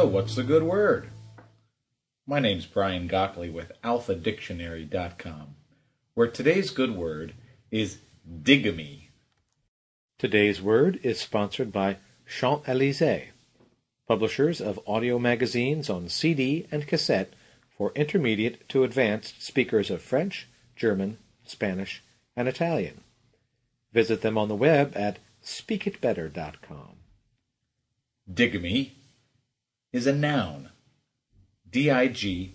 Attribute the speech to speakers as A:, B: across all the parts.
A: So what's the good word? My name's Brian Gockley with alphadictionary.com, where today's good word is digamy.
B: Today's word is sponsored by Champs-Élysées, publishers of audio magazines on CD and cassette for intermediate to advanced speakers of French, German, Spanish, and Italian. Visit them on the web at speakitbetter.com.
A: Digamy is a noun, D-I-G-A-M-Y,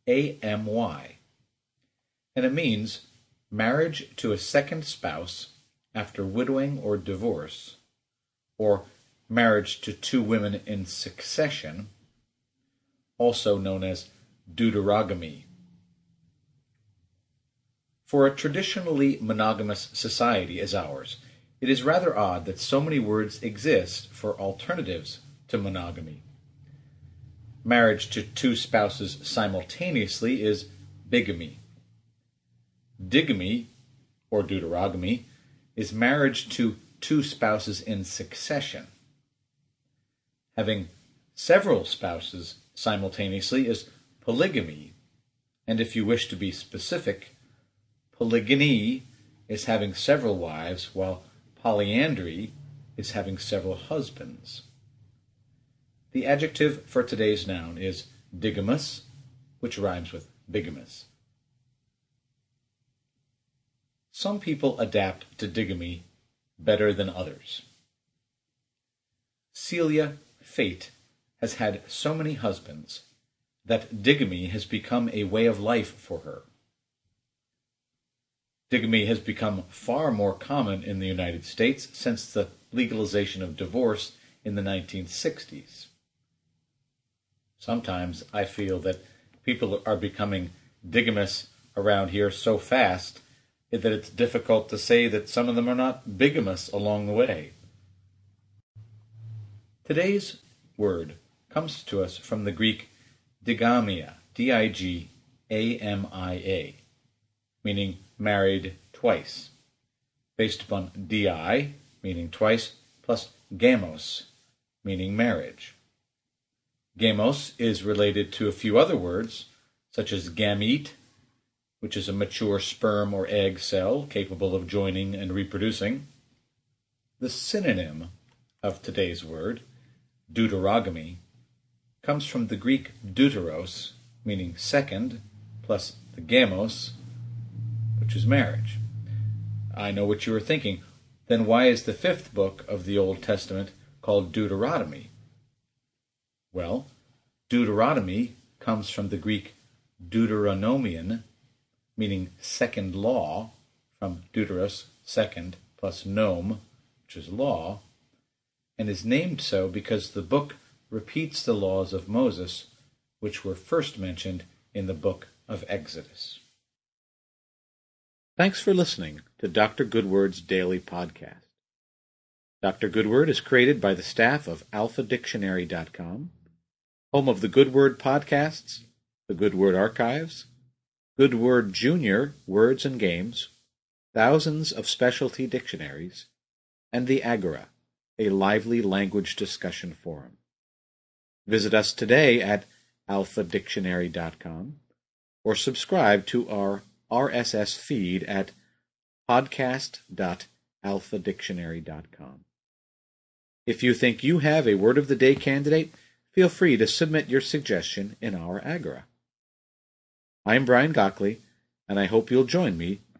A: and it means marriage to a second spouse after widowing or divorce, or marriage to two women in succession, also known as deuterogamy. For a traditionally monogamous society as ours, it is rather odd that so many words exist for alternatives to monogamy. Marriage to two spouses simultaneously is bigamy. Digamy, or deuterogamy, is marriage to two spouses in succession. Having several spouses simultaneously is polygamy, and if you wish to be specific, polygyny is having several wives, while polyandry is having several husbands. The adjective for today's noun is digamous, which rhymes with bigamous. Some people adapt to digamy better than others. Celia Fate has had so many husbands that digamy has become a way of life for her. Digamy has become far more common in the United States since the legalization of divorce in the 1960s. Sometimes I feel that people are becoming digamous around here so fast that it's difficult to say that some of them are not bigamous along the way. Today's word comes to us from the Greek digamia, D-I-G-A-M-I-A, meaning married twice, based upon di, meaning twice, plus gamos, meaning marriage. Gamos is related to a few other words, such as gamete, which is a mature sperm or egg cell capable of joining and reproducing. The synonym of today's word, deuterogamy, comes from the Greek deuteros, meaning second, plus the gamos, which is marriage. I know what you are thinking. Then why is the fifth book of the Old Testament called Deuteronomy? Well, Deuteronomy comes from the Greek deuteronomion, meaning second law, from deuteros, second, plus nome, which is law, and is named so because the book repeats the laws of Moses, which were first mentioned in the book of Exodus.
B: Thanks for listening to Dr. Goodword's Daily Podcast. Dr. Goodword is created by the staff of alphadictionary.com, home of the Goodword podcasts, the Goodword archives, Goodword Junior Words and Games, thousands of specialty dictionaries, and the Agora, a lively language discussion forum. Visit us today at alphadictionary.com or subscribe to our RSS feed at podcast.alphadictionary.com. If you think you have a Word of the Day candidate, feel free to submit your suggestion in our Agora. I'm Brian Gockley, and I hope you'll join me